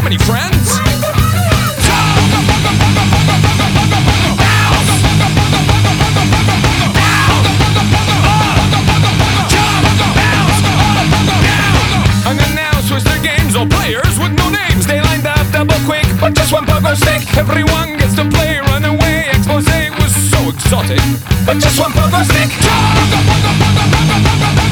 many friends? All players with no names, they lined up double quick, but just one pogo stick. Everyone gets to play, run away. Expose was so exotic, but just one pogo stick.